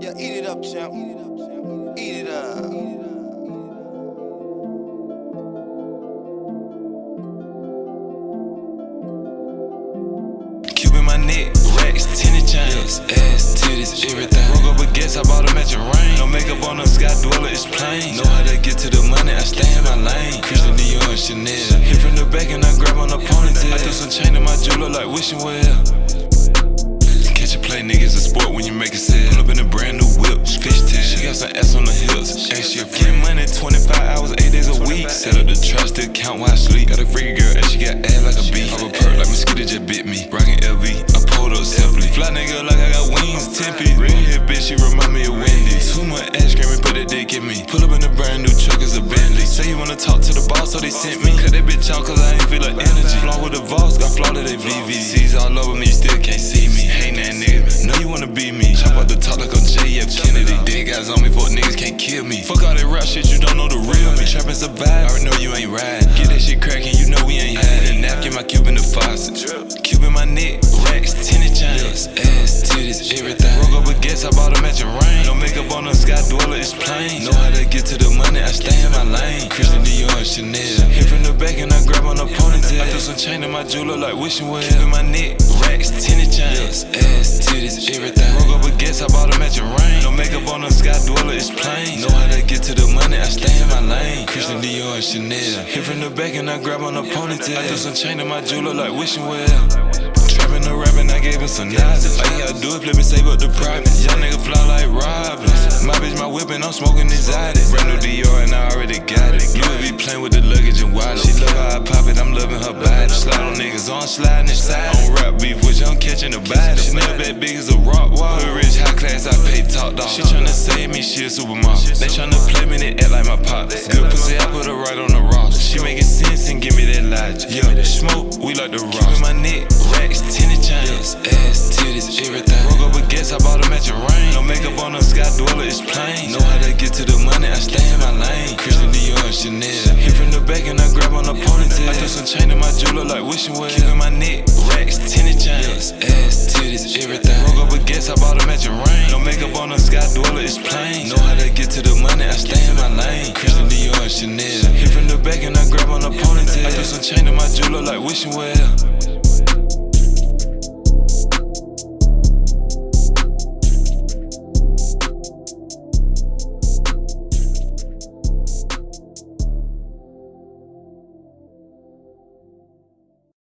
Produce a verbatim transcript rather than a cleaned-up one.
Yeah, eat it up, champ. Eat it up. Cuban my neck, racks, tinted chains, ass, titties, everything. Broke up a guess, I bought a matching ring. No makeup on the sky dweller, it's plain. Know how to get to the money, I stay in my lane. Christian Dior and Chanel. Hit from the back and I grab on the ponytail. I threw some chain in my jeweler like wishing well. Catch a play, niggas, a sport when you make a sale. Pull up in a brand new whip, fish tail. She got some ass on the hips. Ask she getting money twenty-five hours, eight days a week. Set up the trap, still count while I sleep. Got a freaky girl, and she got ass like a bee. Pop a perk like mosquito just bit me. Rockin' L V, I pulled up simply. Fly nigga like I got wings, ten feet. Real hit bitch, she remind me of Wendy. Too much ass screaming, put that dick in me. Pull up in a brand new truck, it's a Bentley. Say you wanna talk to the boss, so they sent me. Cut that bitch out, cause I ain't feel like energy. Flaw with the Voss, got flaw to they V V. C's all over me, you still can't see me. Hey, that nigga, know you wanna be me. Chop out the top like I'm J F Kennedy. Dead guys on me, fuck niggas can't kill me. Fuck all that rap shit, you don't know the real me. Trappin' survive, I already know you ain't riding. Get that shit crackin', you know we ain't hiding. Napkin, my cube in the faucet. Cuban my neck, racks, tinted chains, ass, titties, everything. Broke up a guess, I bought a matching ring. No makeup on the sky dweller, it's plain. Know how to get to the money, I stay in my lane. Christian Dior and Chanel. Hit from the back and I grab on the ponytail. I threw some chain in my jeweler like wishing well. Cuban my neck, racks, tinted chains, ass, titties, everything. Broke up a guess, I bought a matching ring. No makeup on the sky dweller, it's plain. Know how to get to the money, I stay in my lane. Christian Dior and Chanel. Hit from the back and I grab on the ponytail. I threw some chain in my jeweler like wishing well. Trapping the rapping, I gave him some knowledge. All you gotta do is flip and save up the profits. Young nigga fly like Robbins. My bitch, my whippin', I'm smoking exotic. Brand new Dior and I already got it. Louis be playing with the luggage and wallet. She love how I pop it, I'm loving her body. Slide on niggas, on sliding inside. On rap beef, which I'm catching the body. She never that big as a rock wall. Hood rich, high class, I pay top dog. She tryna save me, she a supermodel. They tryna play me, they act like my pops. Good pussy, I put her right on the roster. She making sense and give me that logic. Yeah, smoke, we like the rock. Cuban my neck, racks, tinted chains, ass, titties, everything. Broke up a guess, I bought a matching ring. No makeup on the sky dweller, it's plain. Know how to get to the money, I stay in my lane. Christian Dior and Chanel. Hit from the back and I grab on the ponytail. I threw some chain in my jeweler like wishing well. Cuban my neck, racks, tinted chains, ass, titties, everything. Broke up a guess, I bought a matching ring. No makeup on the sky dweller, it's plain. Know how to get to the money, I stay in my lane. Christian Dior and Chanel. Hit from the back and I grab on the ponytail. I threw some chain in my jeweler like wishing well.